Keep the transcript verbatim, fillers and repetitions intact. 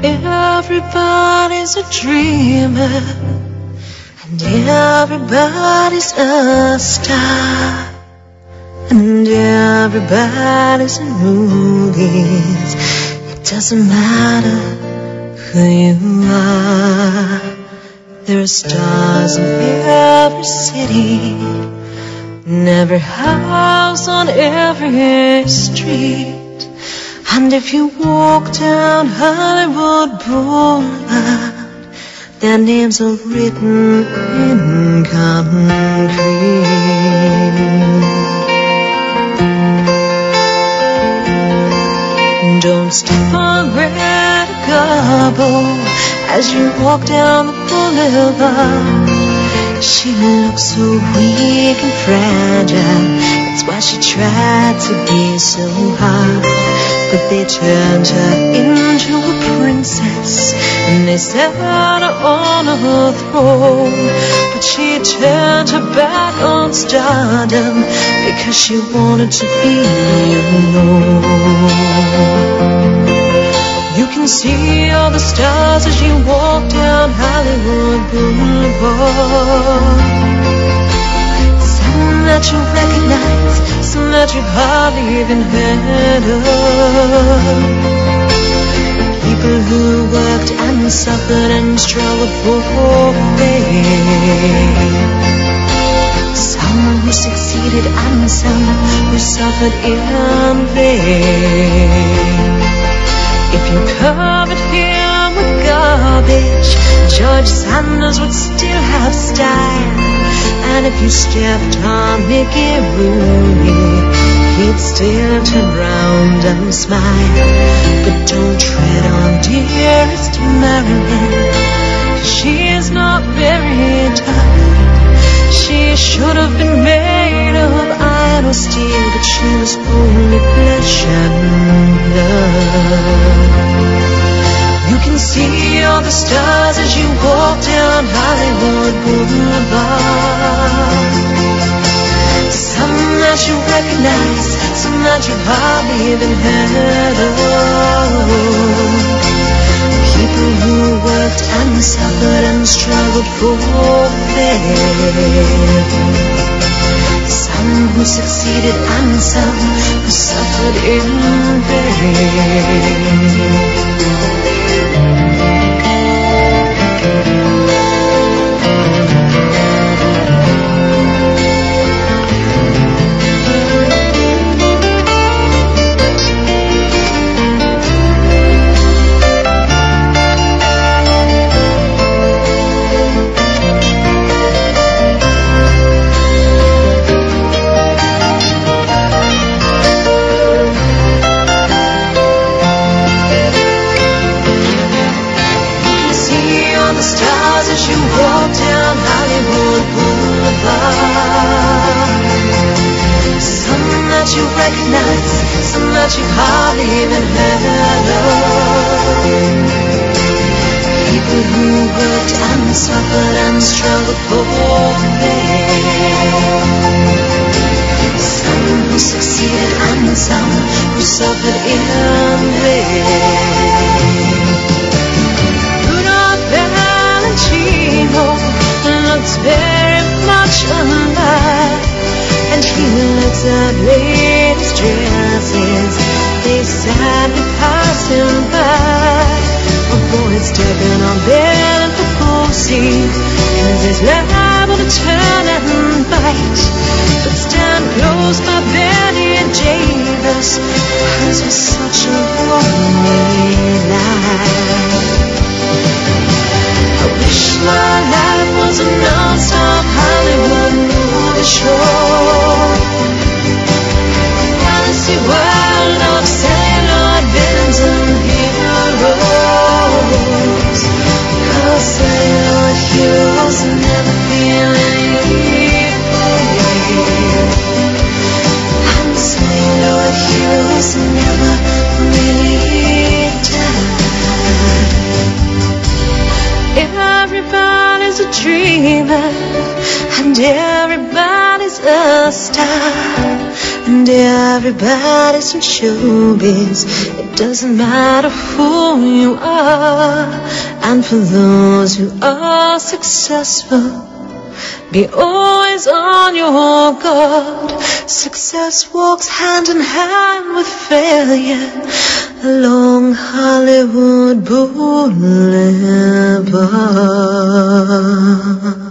Everybody's a dreamer, and everybody's a star, and everybody's in movies. It doesn't matter who you are. There are stars in every city, in every house, on every street. And if you walk down Hollywood Boulevard, their names are written in concrete. Don't step on Greta Garbo as you walk down the boulevard. She looks so weak and fragile. That's why she tried to be so hard. But they turned her into a princess, and they set her on her throne. But she turned her back on stardom because she wanted to be alone. You can see all the stars as you walk down Hollywood Boulevard. Some that you recognize, some that you've hardly even heard of. People who worked and suffered and struggled for fame. Some who succeeded and some who suffered in vain. If you covered him with garbage, George Sanders would still have style. And if you stepped on Mickey Rooney, he'd still turn round and smile. But don't tread on dearest Marilyn, 'cause she is not very tough. She should have been made of iron or steel, but she was only flesh and blood. You can see all the stars as you walk down Hollywood Boulevard. Some that you recognize, some that you've hardly even heard of. People who worked and suffered and struggled for fame. Some who succeeded and some who suffered in vain. You've hardly even heard of. People who worked and suffered and struggled for fame. Some who succeeded and some who suffered in vain. Rudolph Valentino looks very much alive, and he looks at ladies' dresses they sadly pass him by. Avoid stepping on their full seat, 'cause he's liable to turn and bite. But stand close by Betty and Davis, 'cause it's such a lonely life. I wish my life was a non-stop Hollywood movie show. Fantasy world of celluloid villains and heroes. 'Cause celluloid heroes never feel any pain, and celluloid heroes never really die. Everybody's a dreamer, and everybody's everybody's a star, and everybody's in showbiz. It doesn't matter who you are. And for those who are successful, be always on your guard. Success walks hand in hand with failure along Hollywood Boulevard.